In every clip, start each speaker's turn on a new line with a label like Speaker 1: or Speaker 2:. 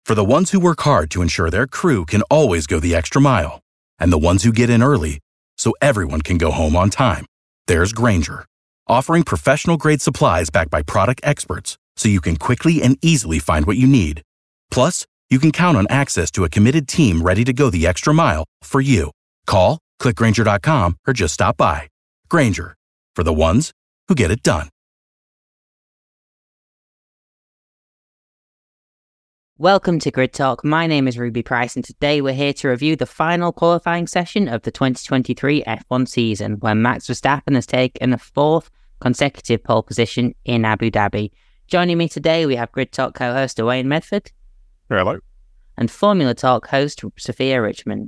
Speaker 1: For the ones who work hard to ensure their crew can always go the extra mile, and the ones who get in early so everyone can go home on time, there's Grainger, offering professional-grade supplies backed by product experts so you can quickly and easily find what you need. Plus, you can count on access to a committed team ready to go the extra mile for you. Call, click Grainger.com, or just stop by. Grainger, for the ones who get it done.
Speaker 2: Welcome to Grid Talk. My name is Ruby Price, and today we're here to review the final qualifying session of the 2023 F1 season, where Max Verstappen has taken a fourth consecutive pole position in Abu Dhabi. Joining me today, we have Grid Talk co-host Owain Medford.
Speaker 3: Hello.
Speaker 2: And Formula Talk host Sophia Richmond.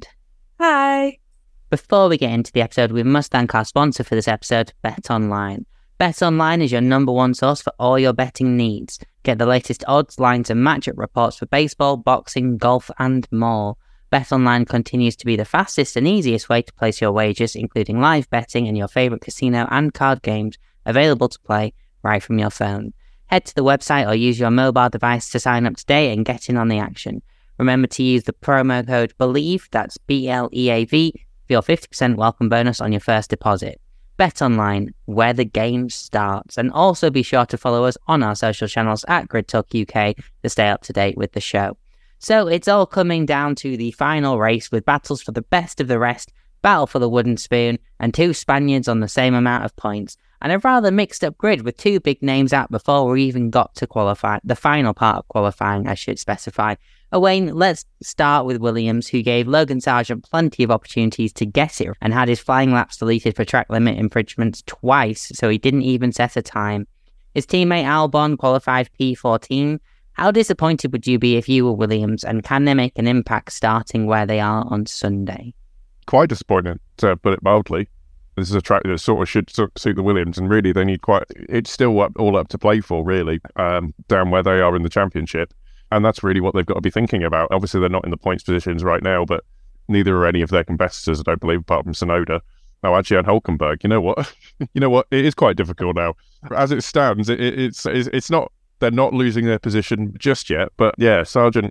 Speaker 4: Hi.
Speaker 2: Before we get into the episode, we must thank our sponsor for this episode, BetOnline. BetOnline is your number one source for all your betting needs. Get the latest odds, lines and matchup reports for baseball, boxing, golf and more. BetOnline continues to be the fastest and easiest way to place your wagers, including live betting and your favourite casino and card games available to play right from your phone. Head to the website or use your mobile device to sign up today and get in on the action. Remember to use the promo code BELIEVE, that's BLEAV, for your 50% welcome bonus on your first deposit. BetOnline, where the game starts. And also be sure to follow us on our social channels at Grid Talk UK to stay up to date with the show. So it's all coming down to the final race with battles for the best of the rest, battle for the wooden spoon, and two Spaniards on the same amount of points. And a rather mixed up grid with two big names out before we even got to qualify, the final part of qualifying, I should specify. Owain, let's start with Williams, who gave Logan Sargeant plenty of opportunities to get it and had his flying laps deleted for track limit infringements twice, so he didn't even set a time. His teammate Albon qualified P14. How disappointed would you be if you were Williams, and can they make an impact starting where they are on Sunday?
Speaker 3: Quite disappointing, to put it mildly. This is a track that sort of should suit the Williams, and really they need it's still all up to play for, really, down where they are in the championship. And that's really what they've got to be thinking about. Obviously, they're not in the points positions right now, but neither are any of their competitors, I don't believe, apart from Tsunoda. Oh, actually, and Hulkenberg. You know what? It is quite difficult now. As it stands, it's not. They're not losing their position just yet. But yeah, Sargeant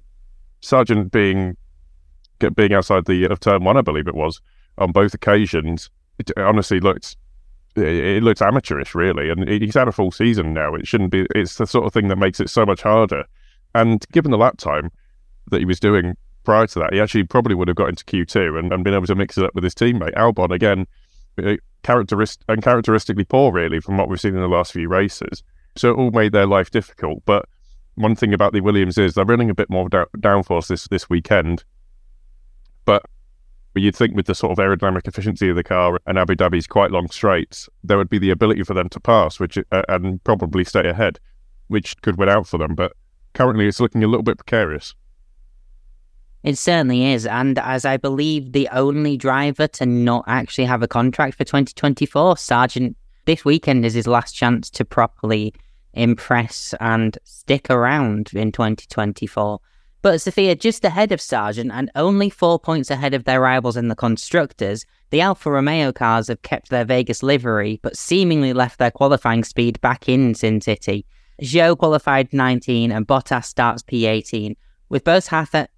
Speaker 3: being outside of turn one, I believe it was, on both occasions. It honestly looks amateurish, really. And he's had a full season now. It shouldn't be. It's the sort of thing that makes it so much harder. And given the lap time that he was doing prior to that, he actually probably would have got into Q2 and been able to mix it up with his teammate. Albon, again, uncharacteristically poor, really, from what we've seen in the last few races. So it all made their life difficult. But one thing about the Williams is they're running a bit more downforce this weekend. But you'd think with the sort of aerodynamic efficiency of the car and Abu Dhabi's quite long straights, there would be the ability for them to pass, and probably stay ahead, which could win out for them. But currently, it's looking a little bit precarious.
Speaker 2: It certainly is, and as I believe the only driver to not actually have a contract for 2024, Sargeant, this weekend is his last chance to properly impress and stick around in 2024. But Sophia, just ahead of Sargeant and only 4 points ahead of their rivals in the constructors, the Alfa Romeo cars have kept their Vegas livery, but seemingly left their qualifying speed back in Sin City. Zhou qualified 19 and Bottas starts P18. With both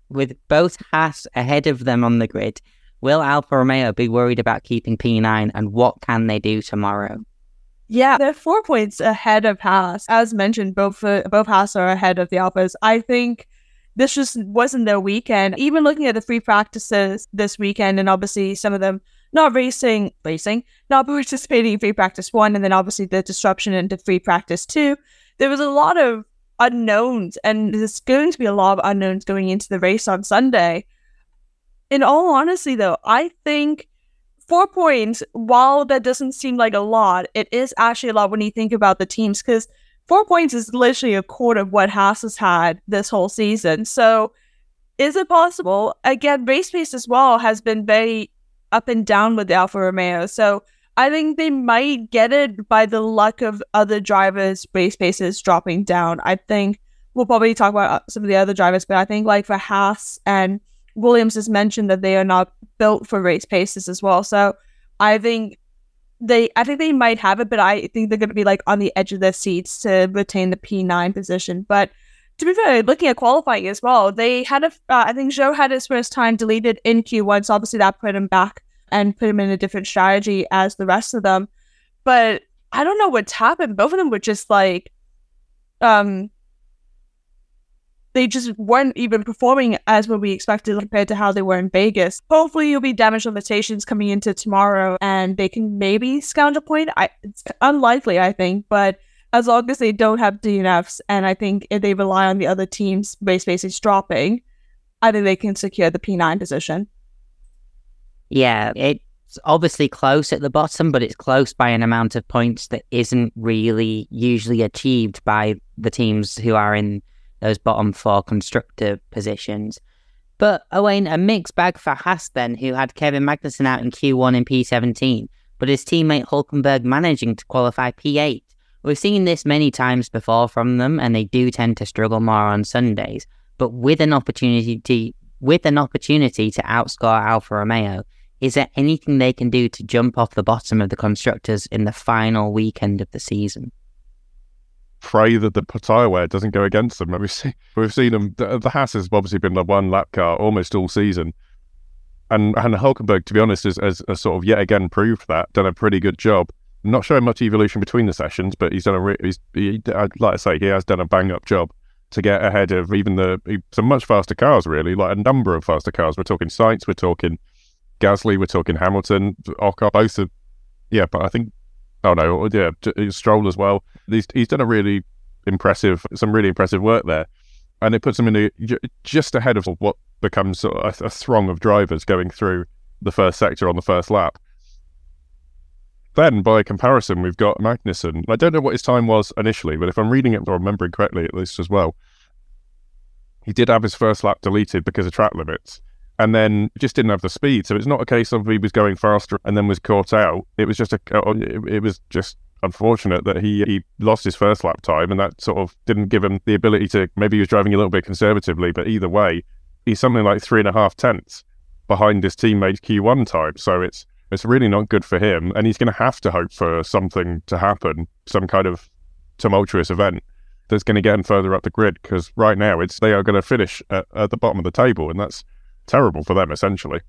Speaker 2: Haas ahead of them on the grid, will Alfa Romeo be worried about keeping P9, and what can they do tomorrow?
Speaker 4: Yeah, they're 4 points ahead of Haas. As mentioned, both Haas are ahead of the Alphas. I think this just wasn't their weekend. Even looking at the free practices this weekend, and obviously some of them not participating in free practice 1, and then obviously the disruption into free practice 2, there was a lot of unknowns, and there's going to be a lot of unknowns going into the race on Sunday. In all honesty, though, I think 4 points, while that doesn't seem like a lot, it is actually a lot when you think about the teams, because 4 points is literally a quarter of what Haas has had this whole season. So is it possible? Again, race pace as well has been very up and down with the Alfa Romeo. So I think they might get it by the luck of other drivers' race paces dropping down. I think we'll probably talk about some of the other drivers, but I think like for Haas and Williams has mentioned that they are not built for race paces as well. So I think they might have it, but I think they're going to be like on the edge of their seats to retain the P9 position. But To be fair, looking at qualifying as well, they had I think Zhou had his first time deleted in Q1, so obviously that put him back and put him in a different strategy as the rest of them. But I don't know what's happened. Both of them were just like, they just weren't even performing as what we expected compared to how they were in Vegas. Hopefully you'll be damage limitations coming into tomorrow and they can maybe scrounge a point. It's unlikely, I think, but as long as they don't have DNFs, and I think if they rely on the other team's race bases dropping, I think they can secure the P9 position.
Speaker 2: Yeah, it's obviously close at the bottom, but it's close by an amount of points that isn't really usually achieved by the teams who are in those bottom 4 constructor positions. But Owain, a mixed bag for Haas then, who had Kevin Magnussen out in Q1 in P17, but his teammate Hulkenberg managing to qualify P8. We've seen this many times before from them, and they do tend to struggle more on Sundays. But with an opportunity to outscore Alfa Romeo, is there anything they can do to jump off the bottom of the constructors in the final weekend of the season?
Speaker 3: Pray that the tyre wear doesn't go against them. We've seen them. The Haas has obviously been the one lap car almost all season, and Hulkenberg, to be honest, has sort of yet again proved that, done a pretty good job. Not showing much evolution between the sessions, but he's done I'd like to say he has done a bang-up job to get ahead of even some much faster cars, really, like a number of faster cars. We're talking Sainz, we're talking Gasly, we're talking Hamilton, Ocon, both of, but I think, Stroll as well. He's done some really impressive work there, and it puts him in just ahead of what becomes sort of a throng of drivers going through the first sector on the first lap. Then, by comparison, we've got Magnussen. I don't know what his time was initially, but if I'm reading it or remembering correctly at least as well, he did have his first lap deleted because of track limits, and then just didn't have the speed. So it's not a case of he was going faster and then was caught out. It was just unfortunate that he lost his first lap time, and that sort of didn't give him the ability to, maybe he was driving a little bit conservatively, but either way, he's something like 3.5 tenths behind his teammate's Q1 time. So it's really not good for him, and he's going to have to hope for something to happen, some kind of tumultuous event that's going to get him further up the grid, because right now they are going to finish at the bottom of the table, and that's terrible for them, essentially.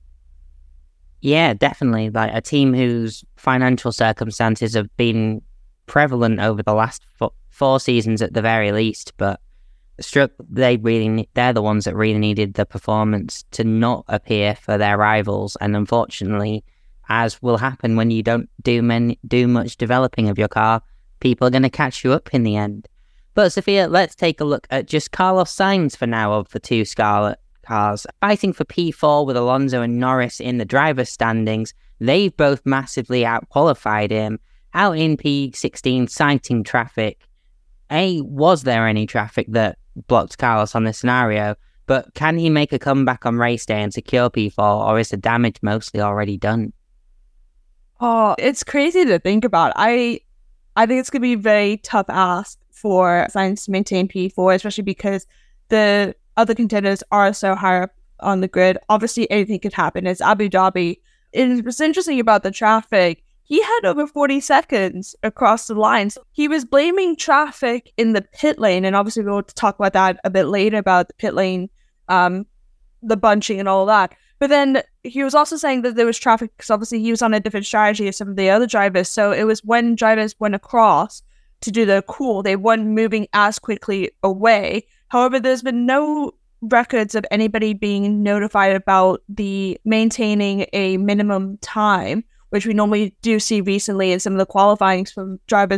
Speaker 2: Yeah, definitely. Like a team whose financial circumstances have been prevalent over the last 4 seasons at the very least, but they're the ones that really needed the performance to not appear for their rivals, and unfortunately, as will happen when you don't do much developing of your car, people are going to catch you up in the end. But Sophia, let's take a look at just Carlos Sainz for now of the 2 Scarlet cars. Fighting for P4 with Alonso and Norris in the driver's standings, they've both massively out-qualified him. Out in P16, citing traffic. Was there any traffic that blocked Carlos on this scenario? But can he make a comeback on race day and secure P4, or is the damage mostly already done?
Speaker 4: Oh, it's crazy to think about. I think it's going to be a very tough ask for Sainz to maintain P4, especially because the other contenders are so high up on the grid. Obviously, anything could happen. It's Abu Dhabi. What's interesting about the traffic, he had over 40 seconds across the lines. He was blaming traffic in the pit lane, and obviously we'll talk about that a bit later, about the pit lane, the bunching and all that. But then he was also saying that there was traffic because obviously he was on a different strategy as some of the other drivers. So it was when drivers went across to do the cool, they weren't moving as quickly away. However, there's been no records of anybody being notified about the maintaining a minimum time, which we normally do see recently in some of the qualifying from drivers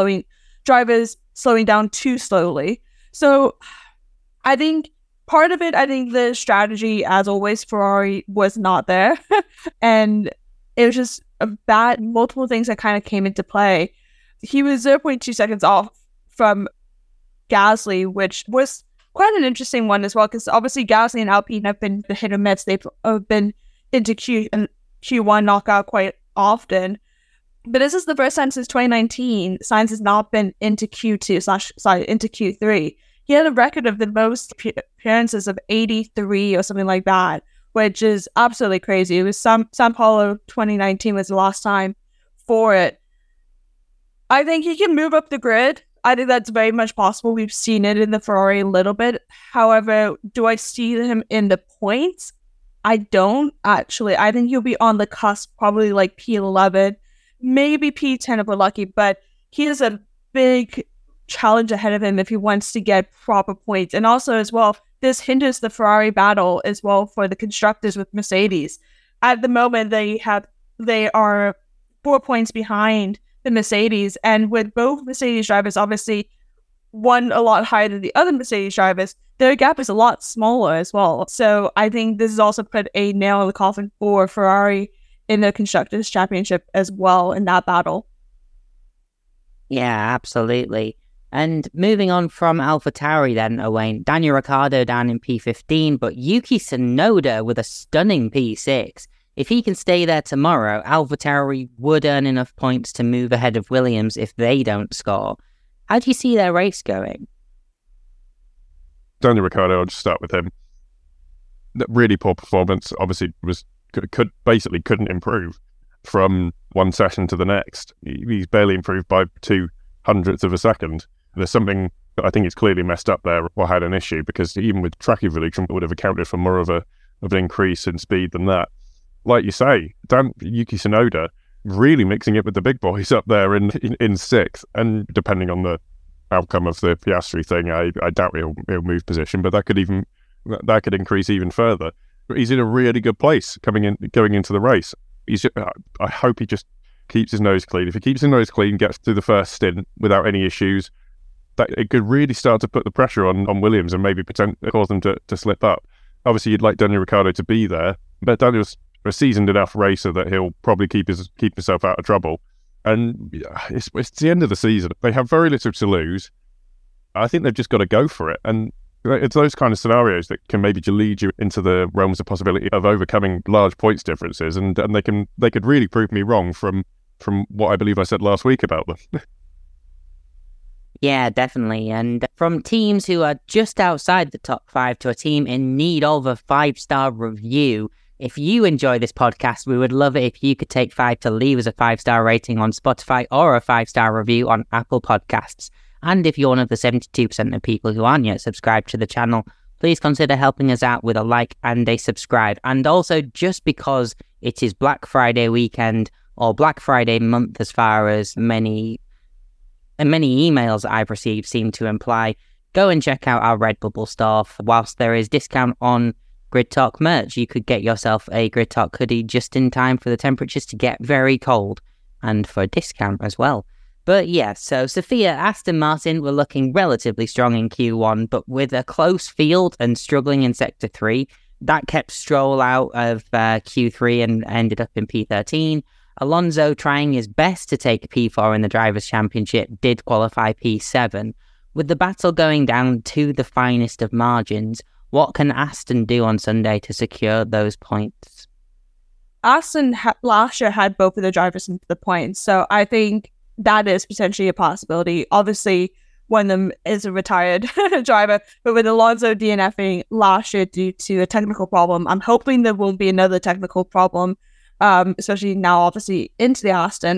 Speaker 4: slowing down too slowly. So I think part of it, the strategy, as always, Ferrari was not there. And it was just multiple things that kind of came into play. He was 0.2 seconds off from Gasly, which was quite an interesting one as well, because obviously Gasly and Alpine have been the hit or miss. They've been into Q1 knockout quite often. But this is the first time since 2019 Sainz has not been into into Q3. He had a record of the most appearances of 83 or something like that, which is absolutely crazy. It was Sao Paulo 2019 was the last time for it. I think he can move up the grid. I think that's very much possible. We've seen it in the Ferrari a little bit. However, do I see him in the points? I don't, actually. I think he'll be on the cusp, probably like P11, maybe P10 if we're lucky, but he has a big challenge ahead of him if he wants to get proper points. And also as well, this hinders the Ferrari battle as well for the constructors with Mercedes. At the moment, they are 4 points behind the Mercedes, and with both Mercedes drivers, obviously one a lot higher than the other Mercedes drivers, their gap is a lot smaller as well. So I think this has also put a nail in the coffin for Ferrari in the Constructors' Championship as well in that battle.
Speaker 2: Yeah, absolutely. And moving on from AlphaTauri then, Owain, Daniel Ricciardo down in P15, but Yuki Tsunoda with a stunning P6. If he can stay there tomorrow, AlphaTauri would earn enough points to move ahead of Williams if they don't score. How do you see their race going?
Speaker 3: Daniel Ricciardo, I'll just start with him. Really poor performance. Obviously, couldn't improve from one session to the next. He's barely improved by 0.02 of a second. There's something that I think is clearly messed up there or had an issue, because even with track evolution, it would have accounted for more of an increase in speed than that. Like you say, Yuki Tsunoda really mixing it with the big boys up there in sixth, and depending on the outcome of the Piastri thing, I doubt he'll move position, but that could increase even further. But he's in a really good place going into the race. I hope he just keeps his nose clean. If he keeps his nose clean, gets through the first stint without any issues, that it could really start to put the pressure on Williams and maybe cause them to slip up. Obviously, you'd like Daniel Ricciardo to be there, but Daniel's a seasoned enough racer that he'll probably keep himself out of trouble. And it's the end of the season. They have very little to lose. I think they've just got to go for it. And it's those kind of scenarios that can maybe lead you into the realms of possibility of overcoming large points differences. And they could really prove me wrong from what I believe I said last week about them.
Speaker 2: Yeah, definitely. And from teams who are just outside the top 5 to a team in need of a 5-star review, if you enjoy this podcast, we would love it if you could take 5 to leave us a 5-star rating on Spotify or a 5-star review on Apple Podcasts. And if you're one of the 72% of people who aren't yet subscribed to the channel, please consider helping us out with a like and a subscribe. And also, just because it is Black Friday weekend or Black Friday month, as far as many emails that I've received seem to imply, go and check out our Redbubble store. Whilst there is discount on Grid Talk merch, you could get yourself a Grid Talk hoodie just in time for the temperatures to get very cold, and for a discount as well. But yeah, so Sophia, Aston Martin were looking relatively strong in Q1, but with a close field and struggling in Sector 3, that kept Stroll out of Q3 and ended up in P13. Alonso, trying his best to take P4 in the Drivers' Championship, did qualify P7. With the battle going down to the finest of margins, what can Aston do on Sunday to secure those points?
Speaker 4: Aston last year had both of the drivers into the points, so I think that is potentially a possibility. Obviously, one of them is a retired driver, but with Alonso DNFing last year due to a technical problem, I'm hoping there won't be another technical problem, especially now, obviously, into the Aston.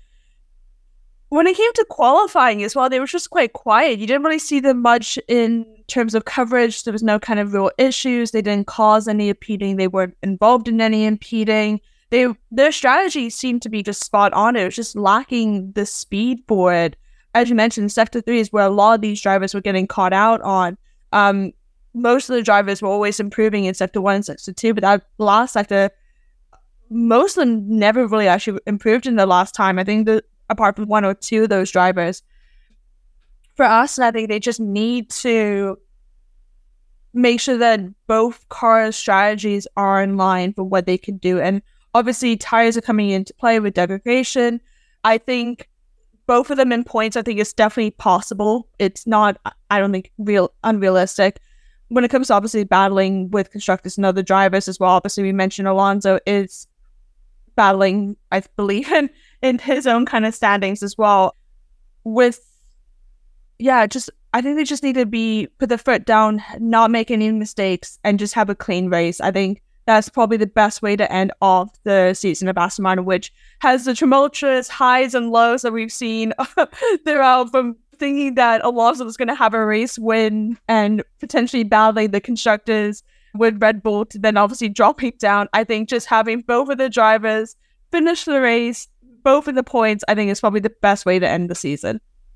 Speaker 4: When it came to qualifying as well, they were just quite quiet. You didn't really see them much in terms of coverage. There was no kind of real issues. They didn't cause any impeding. They weren't involved in any impeding. Their strategy seemed to be just spot on. It was just lacking the speed for it. As you mentioned, Sector 3 is where a lot of these drivers were getting caught out on. Most of the drivers were always improving in Sector 1 and Sector 2, but that last sector, most of them never really actually improved in the last time. I think that apart from 1 or 2 of those drivers. For us, I think they just need to make sure that both cars' strategies are in line for what they can do. And obviously, tires are coming into play with degradation. I think both of them in points, I think it's definitely possible. It's not, I don't think, unrealistic. When it comes to obviously battling with constructors and other drivers as well, obviously we mentioned Alonso is battling, I believe, in his own kind of standings as well. I think they just need to put the foot down, not make any mistakes, and just have a clean race. I think that's probably the best way to end off the season of Aston Martin, which has the tumultuous highs and lows that we've seen throughout from thinking that Alonso was going to have a race win and potentially battling the constructors with Red Bull to then obviously dropping down. I think just having both of the drivers finish the race, both in the points, I think is probably the best way to end the season.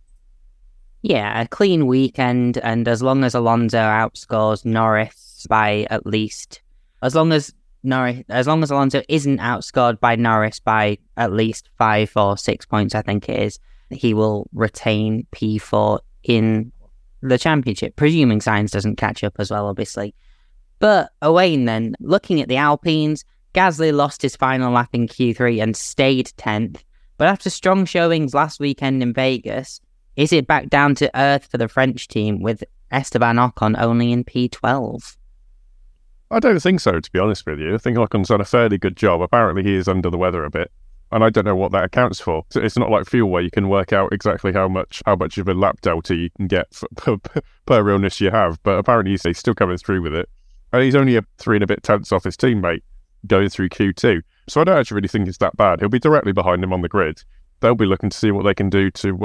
Speaker 2: Yeah, a clean weekend, and as long as Alonso outscores Norris by at least, as long as Alonso isn't outscored by Norris by at least 5 or 6 points, I think it is, he will retain P4 in the championship, presuming Sainz doesn't catch up as well, obviously. But Owain then, looking at the Alpines, Gasly lost his final lap in Q3 and stayed 10th, but after strong showings last weekend in Vegas, is it back down to earth for the French team with Esteban Ocon only in P12?
Speaker 3: I don't think so, to be honest with you. I think Ocon's done a fairly good job. Apparently he is under the weather a bit, and I don't know what that accounts for. So it's not like fuel where you can work out exactly how much of a lap delta you can get per illness you have, but apparently he's still coming through with it. And he's only 3 and a bit tenths off his teammate going through Q2. So I don't actually really think it's that bad. He'll be directly behind him on the grid. They'll be looking to see what they can do to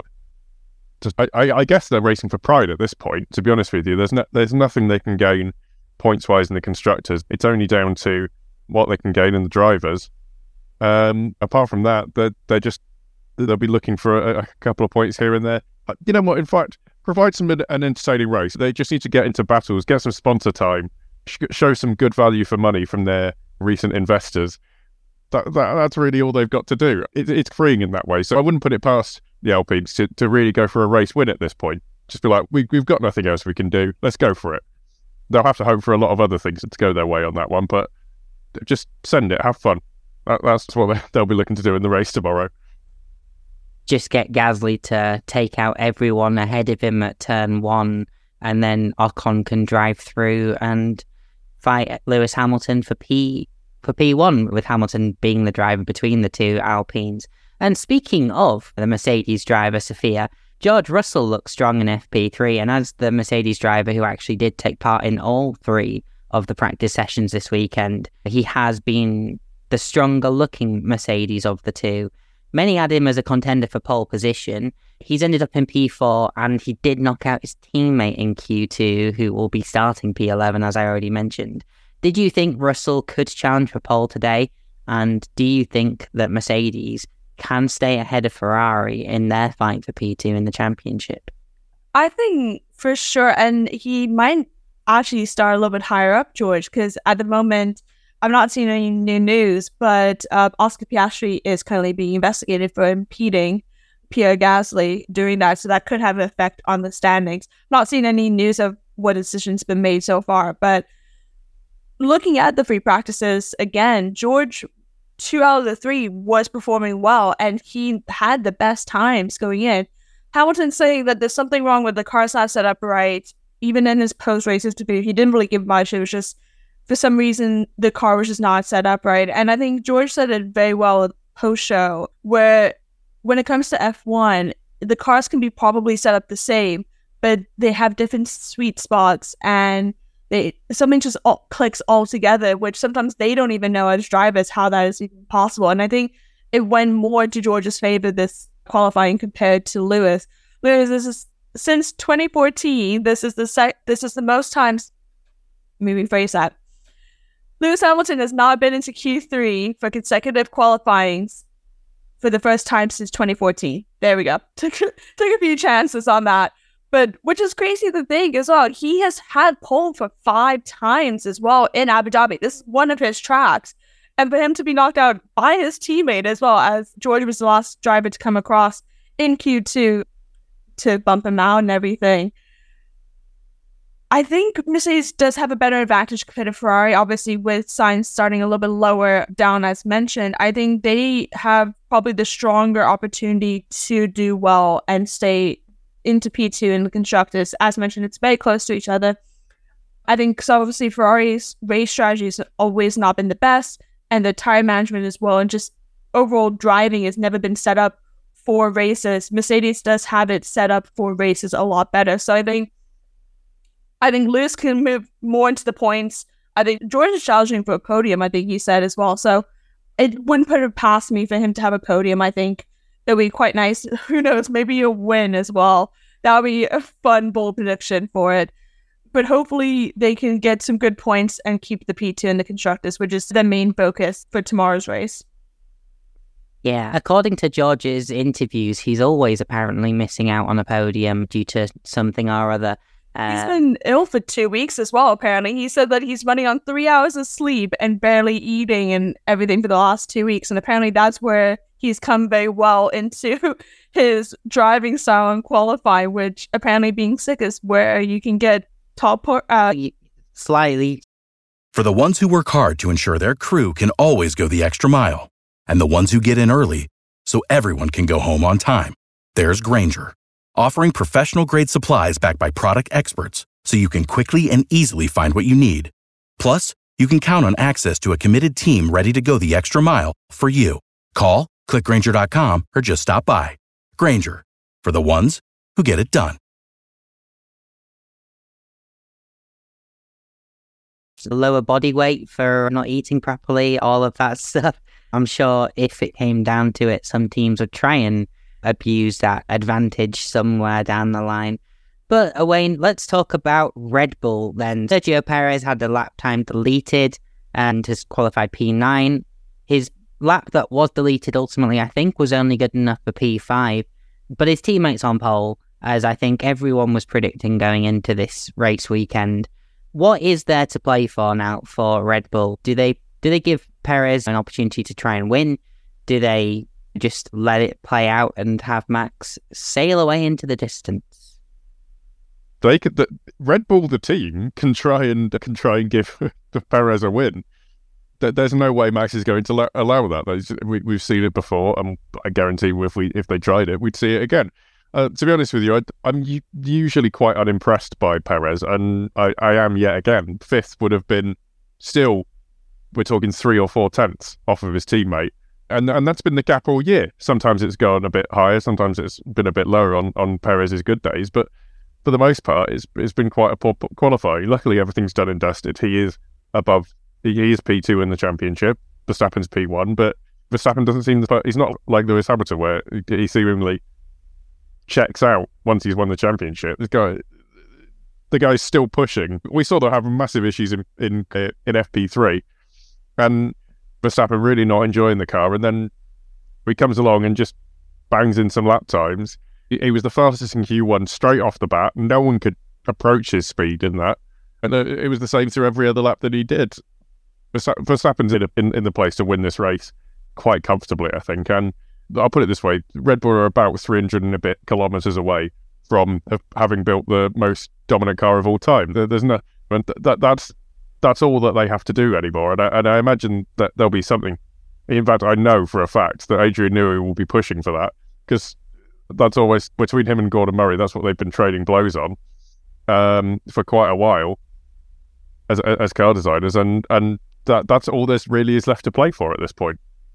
Speaker 3: I guess they're racing for pride at this point, to be honest with you. There's nothing they can gain points-wise in the constructors. It's only down to what they can gain in the drivers. Apart from that, they'll be looking for a couple of points here and there. You know what, in fact, provide an entertaining race. They just need to get into battles, get some sponsor time, show some good value for money from their recent investors. That's really all they've got to do. It's freeing in that way. So I wouldn't put it past the Alpines to really go for a race win at this point. Just be like, we've got nothing else we can do. Let's go for it. They'll have to hope for a lot of other things to go their way on that one, but just send it. Have fun. That's what they'll be looking to do in the race tomorrow.
Speaker 2: Just get Gasly to take out everyone ahead of him at turn 1, and then Ocon can drive through and fight Lewis Hamilton for P1, with Hamilton being the driver between the two Alpines. And speaking of the Mercedes driver, Sophia, George Russell looks strong in FP3, and as the Mercedes driver who actually did take part in all 3 of the practice sessions this weekend, he has been the stronger looking Mercedes of the two. Many had him as a contender for pole position. He's ended up in P4, and he did knock out his teammate in Q2, who will be starting P11, as I already mentioned. Did you think Russell could challenge for pole today? And do you think that Mercedes can stay ahead of Ferrari in their fight for P2 in the championship?
Speaker 4: I think for sure, and he might actually start a little bit higher up, George, because at the moment, I'm not seeing any new news, but Oscar Piastri is currently being investigated for impeding Pierre Gasly doing that, so that could have an effect on the standings. Not seeing any news of what decision's been made so far, but looking at the free practices, again, George, 2 out of the 3 was performing well, and he had the best times going in. Hamilton saying that there's something wrong with the car's not set up right. Even in his post-race interview, he didn't really give much. It was just, for some reason, the car was just not set up right. And I think George said it very well post-show, where when it comes to F1, the cars can be probably set up the same, but they have different sweet spots, and something just clicks all together, which sometimes they don't even know as drivers how that is even possible. And I think it went more to George's favor this qualifying compared to Lewis. This is since 2014. This is the most times. Let me rephrase that. Lewis Hamilton has not been into Q3 for consecutive qualifyings for the first time since 2014. There we go. Took a few chances on that. But which is crazy to think as well. He has had pole for 5 times as well in Abu Dhabi. This is one of his tracks. And for him to be knocked out by his teammate as well, as George was the last driver to come across in Q2 to bump him out and everything. I think Mercedes does have a better advantage compared to Ferrari, obviously with Sainz starting a little bit lower down as mentioned. I think they have probably the stronger opportunity to do well and stay into P2 in the constructors. As mentioned, it's very close to each other. I think because obviously Ferrari's race strategy has always not been the best, and the tire management as well, and just overall driving has never been set up for races. Mercedes does have it set up for races a lot better. So I think Lewis can move more into the points. I think George is challenging for a podium, I think he said as well. So it wouldn't put it past me for him to have a podium. I think it would be quite nice. Who knows, maybe a win as well. That would be a fun, bold prediction for it. But hopefully they can get some good points and keep the P2 in the constructors, which is the main focus for tomorrow's race.
Speaker 2: Yeah, according to George's interviews, he's always apparently missing out on a podium due to something or other.
Speaker 4: He's been ill for 2 weeks as well, apparently. He said that he's running on 3 hours of sleep and barely eating and everything for the last 2 weeks. And apparently that's where he's come very well into his driving style and qualify, which apparently being sick is where you can get top
Speaker 2: slightly.
Speaker 1: For the ones who work hard to ensure their crew can always go the extra mile, and the ones who get in early so everyone can go home on time, there's Grainger, offering professional-grade supplies backed by product experts so you can quickly and easily find what you need. Plus, you can count on access to a committed team ready to go the extra mile for you. Call, click Grainger.com, or just stop by. Grainger, for the ones who get it done.
Speaker 2: Lower body weight for not eating properly, all of that stuff. I'm sure if it came down to it, some teams would try and abuse that advantage somewhere down the line. But Owain, let's talk about Red Bull then. Sergio Perez had the lap time deleted and has qualified P9. His lap that was deleted ultimately, I think, was only good enough for P5. But his teammates on pole, as I think everyone was predicting going into this race weekend. What is there to play for now for Red Bull? Do they give Perez an opportunity to try and win? Do they just let it play out and have Max sail away into the distance?
Speaker 3: Red Bull, the team, can try and give Perez a win. There's no way Max is going to allow that. We've seen it before, and I guarantee if they tried it, we'd see it again. To be honest with you, I'm usually quite unimpressed by Perez, and I am yet again. Fifth would have been still, we're talking 3 or 4 tenths off of his teammate. And that's been the gap all year. Sometimes it's gone a bit higher, sometimes it's been a bit lower on Perez's good days, but for the most part, it's been quite a poor qualifying. Luckily, everything's done and dusted. He is P2 in the championship. Verstappen's P1, but Verstappen doesn't seem he's not like Lewis Hamilton, where he seemingly checks out once he's won the championship. The guy's still pushing. We saw them having massive issues in FP3, and Verstappen really not enjoying the car, and then he comes along and just bangs in some lap times. He was the fastest in Q1 straight off the bat. No one could approach his speed in that, and it was the same through every other lap that he did. Verstappen's in the place to win this race quite comfortably, I think, and I'll put it this way: Red Bull are about 300 and a bit kilometers away from having built the most dominant car of all time. There's no that's all that they have to do anymore, and I imagine that there'll be something. In fact, I know for a fact that Adrian Newey will be pushing for that, because that's always between him and Gordon Murray. That's what they've been trading blows on for quite a while as car designers, and that's all there really is left to play for at this point.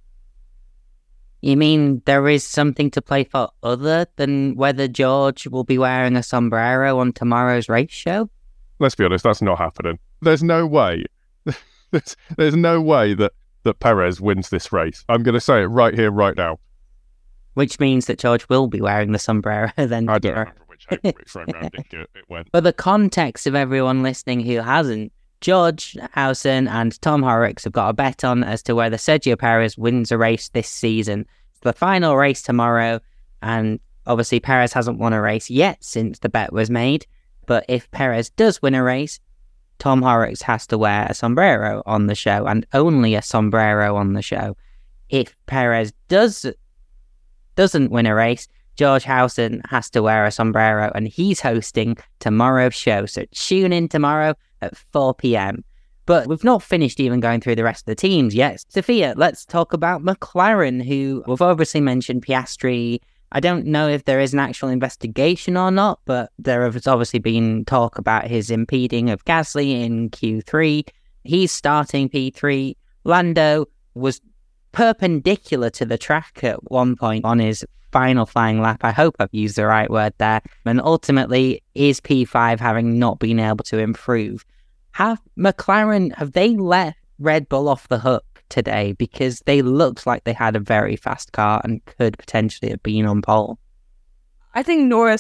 Speaker 2: You mean there is something to play for other than whether George will be wearing a sombrero on tomorrow's race show?
Speaker 3: Let's be honest, that's not happening. There's no way. There's no way that Perez wins this race. I'm going to say it right here, right now.
Speaker 2: Which means that George will be wearing the sombrero then.
Speaker 3: I don't remember which frame round it went.
Speaker 2: For the context of everyone listening who hasn't, George Howson and Tom Horrocks have got a bet on as to whether Sergio Perez wins a race this season. It's the final race tomorrow, and obviously Perez hasn't won a race yet since the bet was made. But if Perez does win a race, Tom Horrocks has to wear a sombrero on the show, and only a sombrero on the show. If Perez doesn't win a race, George Howson has to wear a sombrero, and he's hosting tomorrow's show. So tune in tomorrow at 4 p.m. But we've not finished even going through the rest of the teams yet. Sophia, let's talk about McLaren, who we've obviously mentioned Piastri. I don't know if there is an actual investigation or not, but there has obviously been talk about his impeding of Gasly in Q3. He's starting P3. Lando was perpendicular to the track at one point on his final flying lap. I hope I've used the right word there. And ultimately is P5, having not been able to improve. Have they let Red Bull off the hook today? Because they looked like they had a very fast car and could potentially have been on pole.
Speaker 4: I think Norris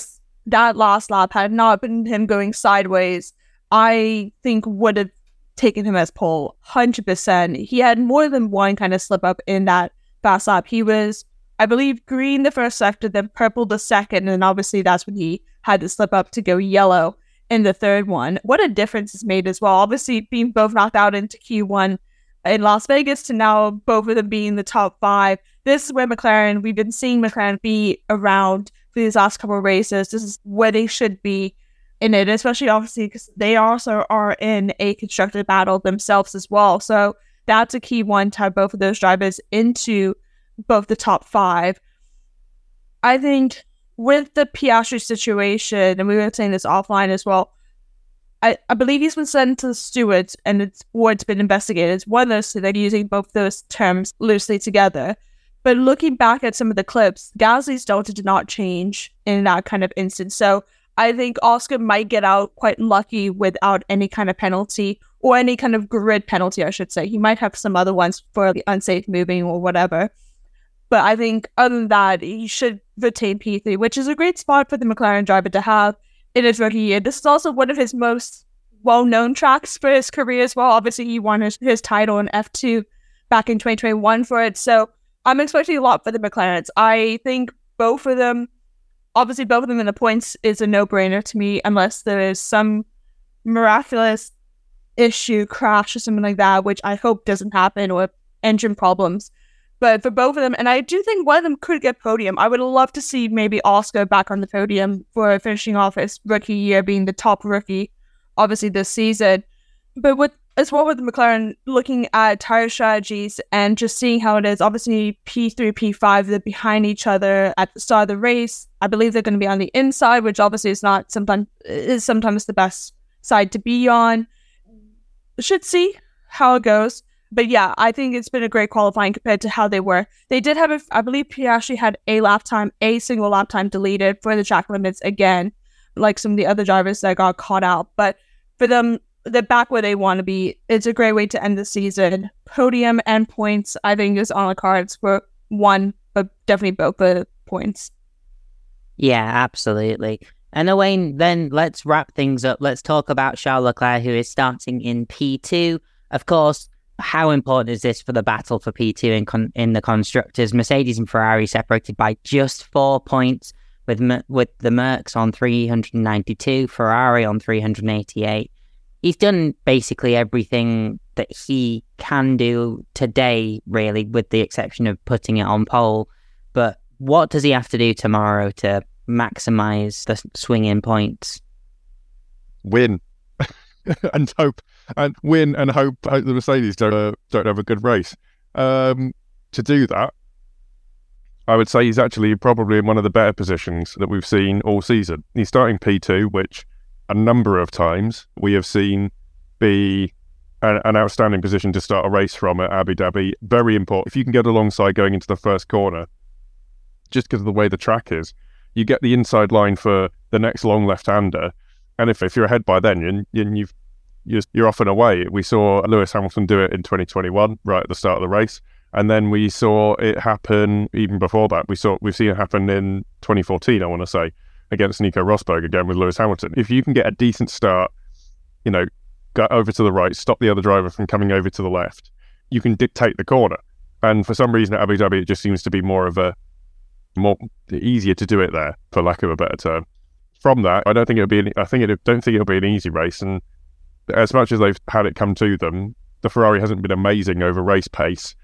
Speaker 4: that last lap had not been him going sideways, I think would have taken him as pole 100%. He had more than one kind of slip up in that fast lap. He was, I believe, green the first sector, then purple the second, and obviously that's when he had to slip up to go yellow in the third one. What a difference it's made as well. Obviously, being both knocked out into Q1 in Las Vegas to now both of them being the top 5. This is where we've been seeing McLaren be around for these last couple of races. This is where they should be in it, especially obviously because they also are in a constructor battle themselves as well. So that's a key one to have both of those drivers into both the top 5. I think with the Piastri situation, and we were saying this offline as well, I believe he's been sent to the stewards and it's been investigated. It's one of those, so they're using both those terms loosely together. But looking back at some of the clips, Gasly's delta did not change in that kind of instance. So I think Oscar might get out quite lucky without any kind of penalty, or any kind of grid penalty, I should say. He might have some other ones for the unsafe moving or whatever. But I think other than that, he should retain P3, which is a great spot for the McLaren driver to have in his rookie year. This is also one of his most well-known tracks for his career as well. Obviously, he won his title in F2 back in 2021 for it. So I'm expecting a lot for the McLarens. I think both of them in the points is a no-brainer to me, unless there is some miraculous issue, crash or something like that, which I hope doesn't happen, or engine problems. But for both of them, and I do think one of them could get podium. I would love to see maybe Oscar back on the podium for finishing off his rookie year, being the top rookie, obviously, this season. But with McLaren, looking at tire strategies and just seeing how it is, obviously P3, P5, they're behind each other at the start of the race. I believe they're going to be on the inside, which obviously is sometimes the best side to be on. Should see how it goes. But yeah, I think it's been a great qualifying compared to how they were. They did have, I believe Piastri had a single lap time deleted for the track limits again, like some of the other drivers that got caught out. But for them, they're back where they want to be. It's a great way to end the season. Podium and points, I think, is on the cards for one, but definitely both the points.
Speaker 2: Yeah, absolutely. And Owain, then let's wrap things up. Let's talk about Charles Leclerc, who is starting in P2. Of course, how important is this for the battle for P2 in the constructors? Mercedes and Ferrari separated by just 4 points, with the Mercs on 392, Ferrari on 388. He's done basically everything that he can do today, really, with the exception of putting it on pole. But what does he have to do tomorrow to maximize the swing in points?
Speaker 3: Win and hope, and win and hope the Mercedes don't have a good race. To do that, I would say he's actually probably in one of the better positions that we've seen all season. He's starting P2, which a number of times we have seen be an outstanding position to start a race from at Abu Dhabi. Very important. If you can get alongside going into the first corner, just because of the way the track is, you get the inside line for the next long left-hander, and if you're ahead by then, you're off and away. We saw Lewis Hamilton do it in 2021, right at the start of the race, and then we saw it happen even before that. We've seen it happen in 2014, I want to say, against Nico Rosberg again with Lewis Hamilton. If you can get a decent start, go over to the right, stop the other driver from coming over to the left, you can dictate the corner. And for some reason at Abu Dhabi, it just seems to be more easier to do it there, for lack of a better term. From that, I don't think it'll be an easy race. And as much as they've had it come to them, the Ferrari hasn't been amazing over race pace.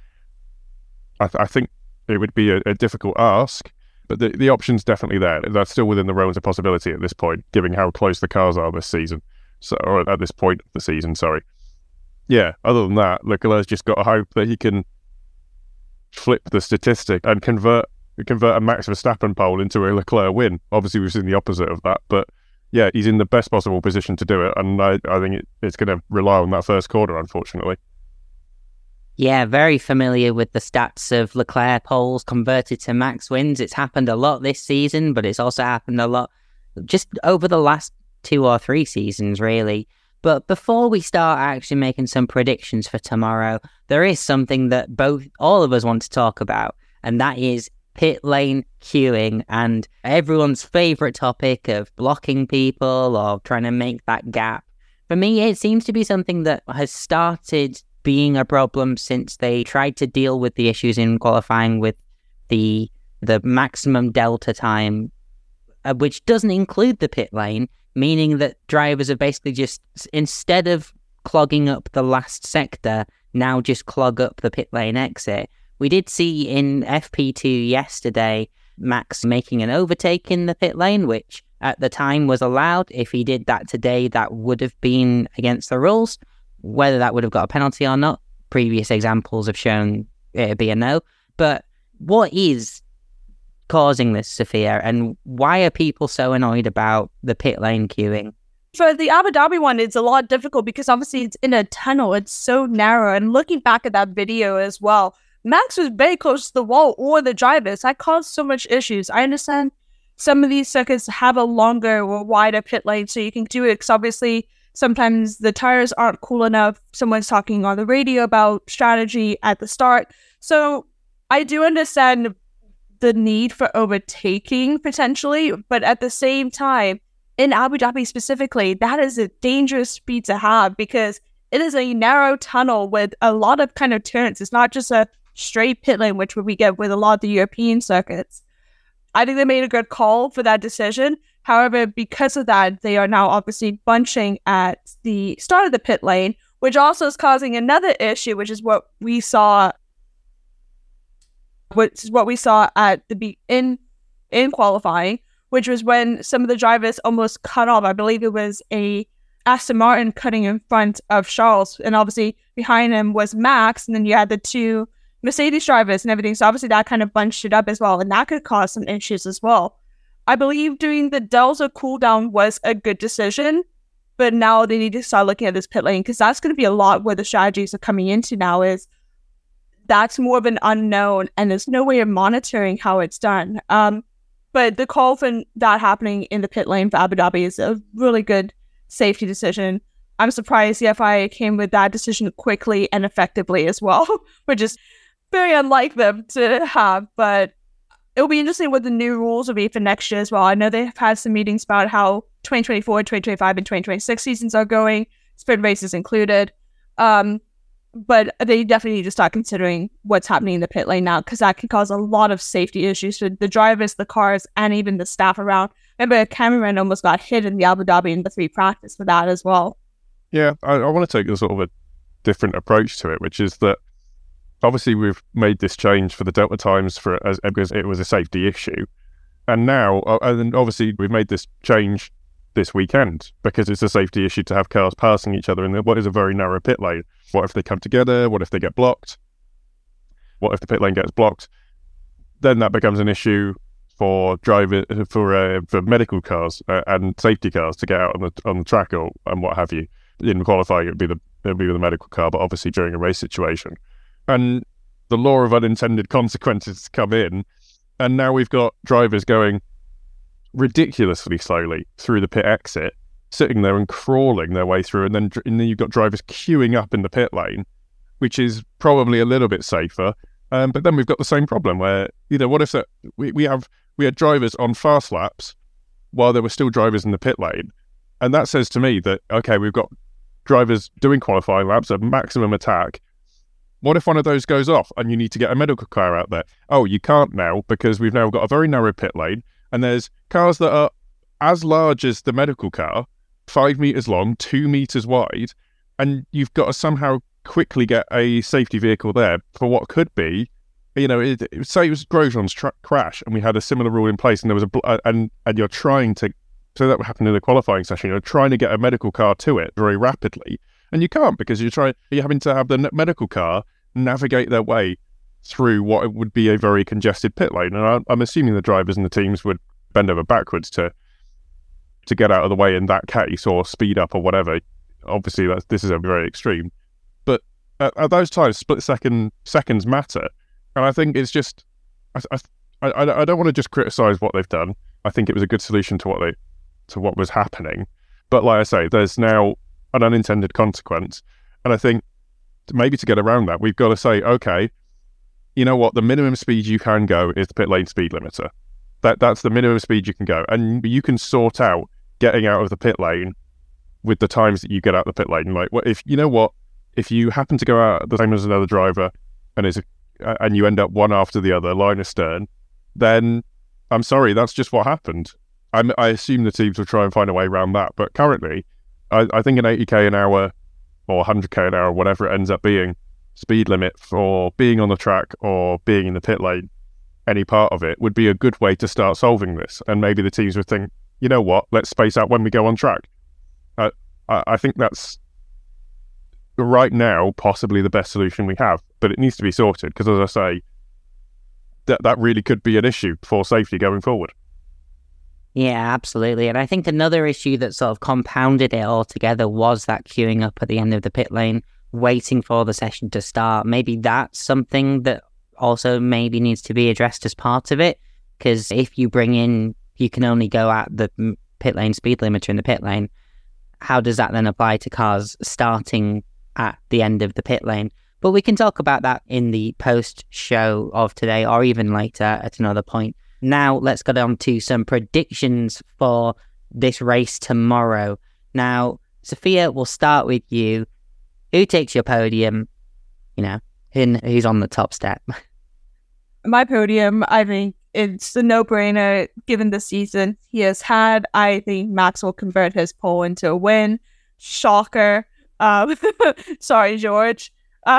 Speaker 3: I think it would be a difficult ask. But the option's definitely there. That's still within the realms of possibility at this point, given how close the cars are this season. Or at this point of the season, sorry. Yeah, other than that, Leclerc's just got to hope that he can flip the statistic and convert a Max Verstappen pole into a Leclerc win. Obviously, we've seen the opposite of that. But yeah, he's in the best possible position to do it. And I think it's going to rely on that first corner, unfortunately.
Speaker 2: Yeah, very familiar with the stats of Leclerc poles converted to Max wins. It's happened a lot this season, but it's also happened a lot just over the last 2 or 3 seasons, really. But before we start actually making some predictions for tomorrow, there is something that all of us want to talk about, and that is pit lane queuing and everyone's favorite topic of blocking people or trying to make that gap. For me, it seems to be something that has started being a problem since they tried to deal with the issues in qualifying with the maximum delta time, which doesn't include the pit lane, meaning that drivers are basically just, instead of clogging up the last sector, now just clog up the pit lane exit. We did see in FP2 yesterday, Max making an overtake in the pit lane, which at the time was allowed. If he did that today, that would have been against the rules. Whether that would have got a penalty or not, previous examples have shown it'd be a no. But what is causing this, Sophia, and why are people so annoyed about the pit lane queuing?
Speaker 4: For the Abu Dhabi one, it's a lot difficult because obviously it's in a tunnel. It's so narrow. And looking back at that video as well, Max was very close to the wall or the drivers. That caused so much issues. I understand some of these circuits have a longer or wider pit lane, so you can do it because obviously sometimes the tires aren't cool enough. Someone's talking on the radio about strategy at the start. So I do understand the need for overtaking potentially, but at the same time, in Abu Dhabi specifically, that is a dangerous speed to have because it is a narrow tunnel with a lot of kind of turns. It's not just a straight pit lane, which we get with a lot of the European circuits. I think they made a good call for that decision. However, because of that, they are now obviously bunching at the start of the pit lane, which also is causing another issue, which is what we saw at the in qualifying, which was when some of the drivers almost cut off. I believe it was a Aston Martin cutting in front of Charles, and obviously behind him was Max, and then you had the two Mercedes drivers and everything. So obviously that kind of bunched it up as well, and that could cause some issues as well. I believe doing the delta cooldown was a good decision, but now they need to start looking at this pit lane because that's going to be a lot where the strategies are coming into now. Is that's more of an unknown, and there's no way of monitoring how it's done. But the call for that happening in the pit lane for Abu Dhabi is a really good safety decision. I'm surprised the FIA came with that decision quickly and effectively as well, which is very unlike them to have. But it'll be interesting what the new rules will be for next year as well. I know they've had some meetings about how 2024, 2025, and 2026 seasons are going, sprint races included. But they definitely need to start considering what's happening in the pit lane now, because that can cause a lot of safety issues for the drivers, the cars, and even the staff around. Remember, Cameron almost got hit in the Abu Dhabi in the free practice for that as well.
Speaker 3: Yeah, I want to take a sort of a different approach to it, which is that obviously we've made this change for the delta times because it was a safety issue. And now, and obviously we've made this change this weekend because it's a safety issue to have cars passing each other in what is a very narrow pit lane. What if they come together? What if they get blocked? What if the pit lane gets blocked? Then that becomes an issue for for medical cars and safety cars to get out on the track and what have you. In qualifying, it'd be the medical car, but obviously during a race situation. And the law of unintended consequences come in, and now we've got drivers going ridiculously slowly through the pit exit, sitting there and crawling their way through, and then you've got drivers queuing up in the pit lane, which is probably a little bit safer. But then we've got the same problem where, what if we had drivers on fast laps while there were still drivers in the pit lane, and that says to me that okay, we've got drivers doing qualifying laps at maximum attack. What if one of those goes off and you need to get a medical car out there? Oh, you can't now because we've now got a very narrow pit lane, and there's cars that are as large as the medical car, 5 meters long, 2 meters wide, and you've got to somehow quickly get a safety vehicle there for what could be, say it was Grosjean's crash, and we had a similar rule in place, and there was and you're trying to, so that happened in the qualifying session. You're trying to get a medical car to it very rapidly, and you can't because you're having to have the medical car navigate their way through what would be a very congested pit lane. And I'm assuming the drivers and the teams would bend over backwards to get out of the way in that case, or speed up or whatever. Obviously, this is a very extreme. But at those times, split seconds matter. And I think it's just, I don't want to just criticise what they've done. I think it was a good solution to what was happening. But like I say, there's now an unintended consequence. And I think maybe to get around that, we've got to say, okay, you know what, the minimum speed you can go is the pit lane speed limiter. That's the minimum speed you can go. And you can sort out getting out of the pit lane with the times that you get out of the pit lane. Like, if you know what, if you happen to go out the same as another driver and you end up one after the other, line astern, then I'm sorry, that's just what happened. I assume the teams will try and find a way around that. But currently, I think an 80k an hour or 100k an hour, whatever it ends up being, speed limit for being on the track or being in the pit lane, any part of it, would be a good way to start solving this. And maybe the teams would think, you know what, let's space out when we go on track. I think that's right now possibly the best solution we have, but it needs to be sorted because, as I say, that really could be an issue for safety going forward.
Speaker 2: Yeah, absolutely. And I think another issue that sort of compounded it all together was that queuing up at the end of the pit lane, waiting for the session to start. Maybe that's something that also maybe needs to be addressed as part of it, because if you can only go at the pit lane speed limiter in the pit lane, how does that then apply to cars starting at the end of the pit lane? But we can talk about that in the post-show of today or even later at another point. Now, let's get on to some predictions for this race tomorrow. Now, Sophia, we'll start with you. Who takes your podium? You know, who's on the top step?
Speaker 4: My podium, I think it's a no-brainer given the season he has had. I think Max will convert his pole into a win. Shocker. Sorry, George.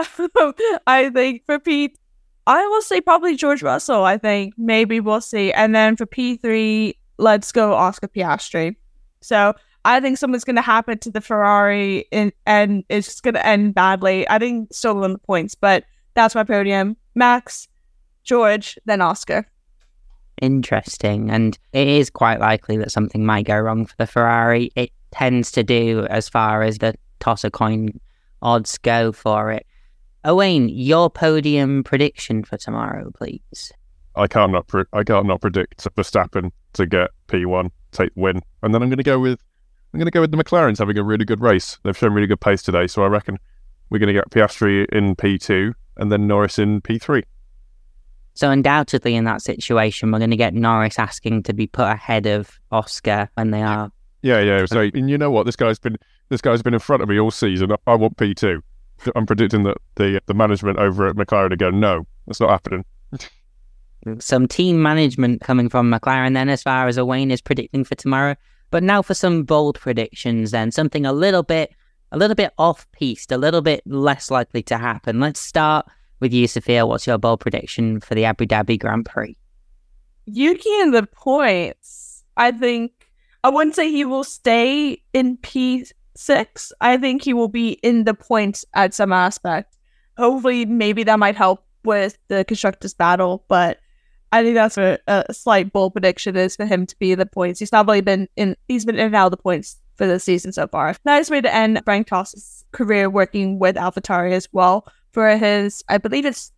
Speaker 4: I think for Pete, I will say probably George Russell. I think maybe we'll see. And then for P3, let's go Oscar Piastri. So I think something's going to happen to the Ferrari and it's just going to end badly. I think still win the points, but that's my podium. Max, George, then Oscar.
Speaker 2: Interesting. And it is quite likely that something might go wrong for the Ferrari. It tends to do as far as the toss a coin odds go for it. Owain, your podium prediction for tomorrow, please.
Speaker 3: I can't not predict Verstappen to get P1, take the win, and then I'm going to go with the McLarens having a really good race. They've shown really good pace today, so I reckon we're going to get Piastri in P2 and then Norris in P3.
Speaker 2: So undoubtedly in that situation, we're going to get Norris asking to be put ahead of Oscar when they are.
Speaker 3: Yeah. So, and you know what? This guy's been in front of me all season. I want P2. I'm predicting that the management over at McLaren are going, no, that's not happening.
Speaker 2: Some team management coming from McLaren then, as far as Owain is predicting for tomorrow. But now for some bold predictions then, something a little bit off-piste, a little bit less likely to happen. Let's start with you, Sophia. What's your bold prediction for the Abu Dhabi Grand Prix?
Speaker 4: Yuki in the points. I think I wouldn't say he will stay in P6. I think he will be in the points at some aspect. Hopefully, maybe that might help with the constructors battle, but I think that's a slight bold prediction is for him to be in the points. He's not really he's been in and out of the points for the season so far. Nice way to end Frank Toss's career working with AlphaTauri as well for his, I believe it's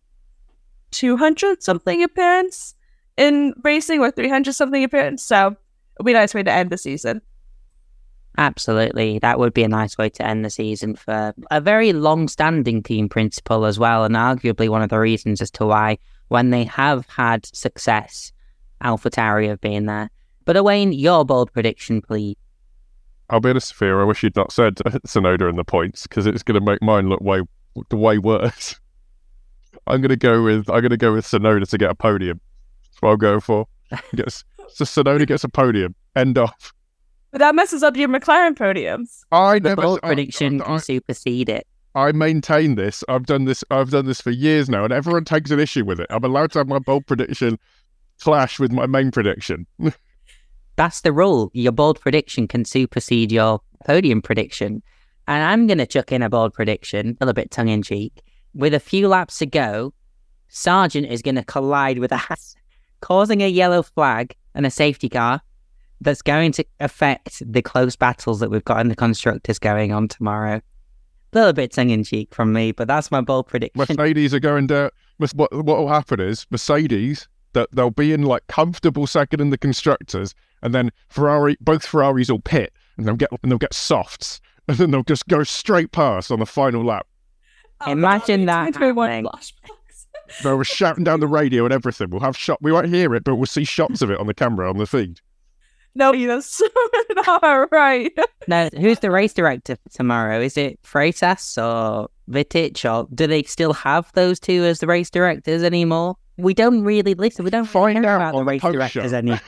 Speaker 4: 200 something appearance in racing or 300 something appearance. So it'll be a nice way to end the season.
Speaker 2: Absolutely. That would be a nice way to end the season for a very long-standing team principal as well, and arguably one of the reasons as to why, when they have had success, AlphaTauri have been there. But Owain, your bold prediction, please.
Speaker 3: I'll be honest, Sophia, I wish you'd not said Tsunoda in the points, because it's going to make mine look way worse. I'm going to go with Tsunoda to get a podium. That's what I'll go for. So Tsunoda gets a podium. End off.
Speaker 4: But that messes up your McLaren podiums.
Speaker 2: The bold prediction can supersede it.
Speaker 3: I maintain this. I've done this for years now, and everyone takes an issue with it. I'm allowed to have my bold prediction clash with my main prediction.
Speaker 2: That's the rule. Your bold prediction can supersede your podium prediction. And I'm going to chuck in a bold prediction, a little bit tongue-in-cheek. With a few laps to go, Sargent is going to collide with a Haas, causing a yellow flag and a safety car that's going to affect the close battles that we've got in the constructors going on tomorrow. A little bit tongue-in-cheek from me, but that's my bold prediction.
Speaker 3: Mercedes are going down. What will happen is Mercedes, that they'll be in like comfortable second in the constructors, and then both Ferraris will pit, and they'll get softs, and then they'll just go straight past on the final lap.
Speaker 2: Imagine that happening.
Speaker 3: They were shouting down the radio and everything. We won't hear it, but we'll see shots of it on the camera on the feed.
Speaker 4: No, that's not right.
Speaker 2: Now, who's the race director for tomorrow? Is it Freitas or Vitic, or do they still have those two as the race directors anymore? We don't really listen. We don't
Speaker 3: Find
Speaker 2: care
Speaker 3: out
Speaker 2: about
Speaker 3: on
Speaker 2: the race
Speaker 3: the
Speaker 2: directors
Speaker 3: post-show.
Speaker 2: anymore.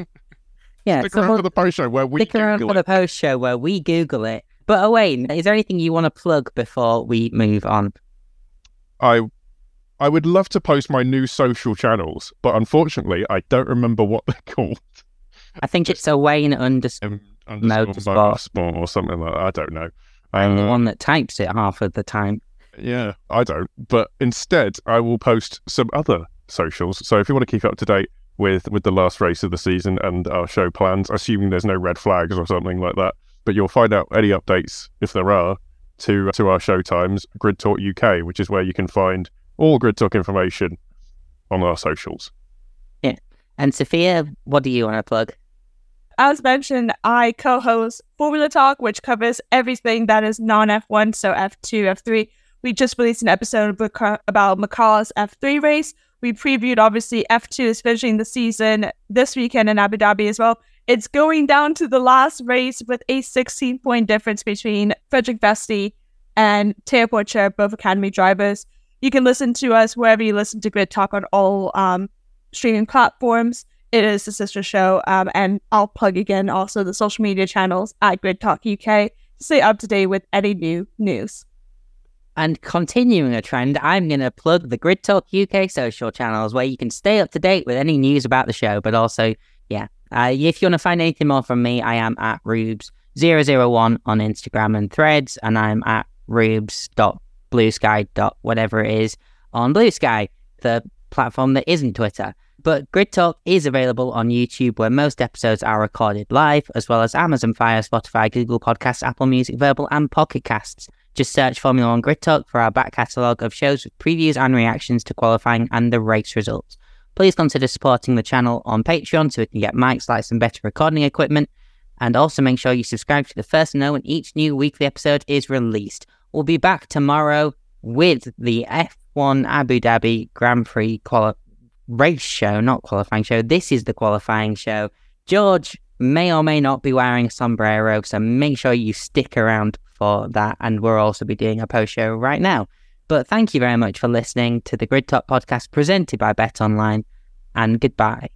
Speaker 2: Yeah,
Speaker 3: Stick around for the post show where we
Speaker 2: stick around
Speaker 3: Google
Speaker 2: for the
Speaker 3: it.
Speaker 2: post show where we Google it. But Owain, is there anything you want to plug before we move on?
Speaker 3: I would love to post my new social channels, but unfortunately, I don't remember what they're called.
Speaker 2: I think it's Owain underscore
Speaker 3: Motorsport or something like that. I don't know.
Speaker 2: I'm the one that types it half of the time.
Speaker 3: Yeah, I don't. But instead, I will post some other socials. So if you want to keep up to date with the last race of the season and our show plans, assuming there's no red flags or something like that, but you'll find out any updates, if there are, to our show times, Grid Talk UK, which is where you can find all Grid Talk information on our socials.
Speaker 2: Yeah. And Sophia, what do you want to plug?
Speaker 4: As mentioned, I co-host Formula Talk, which covers everything that is non-F1, so F2, F3. We just released an episode about Macau's F3 race. We previewed, obviously, F2 is finishing the season this weekend in Abu Dhabi as well. It's going down to the last race with a 16-point difference between Frederick Vesti and Teo Porcher, both Academy drivers. You can listen to us wherever you listen to Grid Talk on all streaming platforms. It is the sister show, and I'll plug again also the social media channels at Grid Talk UK to stay up to date with any new news.
Speaker 2: And continuing a trend, I'm going to plug the Grid Talk UK social channels where you can stay up to date with any news about the show, but also, if you want to find anything more from me, I am at Rubes001 on Instagram and Threads, and I'm at Rubes.bluesky. whatever it is on Blue Sky, the platform that isn't Twitter. But Grid Talk is available on YouTube, where most episodes are recorded live, as well as Amazon Fire, Spotify, Google Podcasts, Apple Music, Verbal, and Pocket Casts. Just search Formula One Grid Talk for our back catalogue of shows with previews and reactions to qualifying and the race results. Please consider supporting the channel on Patreon so we can get mics, lights, and better recording equipment. And also make sure you subscribe to the first to know when each new weekly episode is released. We'll be back tomorrow with the F1 Abu Dhabi Grand Prix race show, not qualifying show. This is the qualifying show. George may or may not be wearing a sombrero, so make sure you stick around for that. And we'll also be doing a post show right now. But thank you very much for listening to the Grid Talk podcast presented by BetOnline, and goodbye.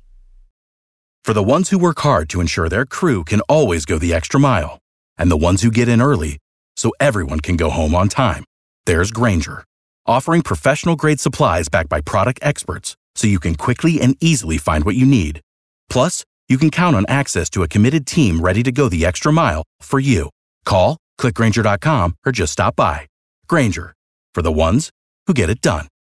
Speaker 1: For the ones who work hard to ensure their crew can always go the extra mile, and the ones who get in early so everyone can go home on time, there's Grainger, offering professional-grade supplies backed by product experts so you can quickly and easily find what you need. Plus, you can count on access to a committed team ready to go the extra mile for you. Call, click Grainger.com, or just stop by. Grainger, for the ones who get it done.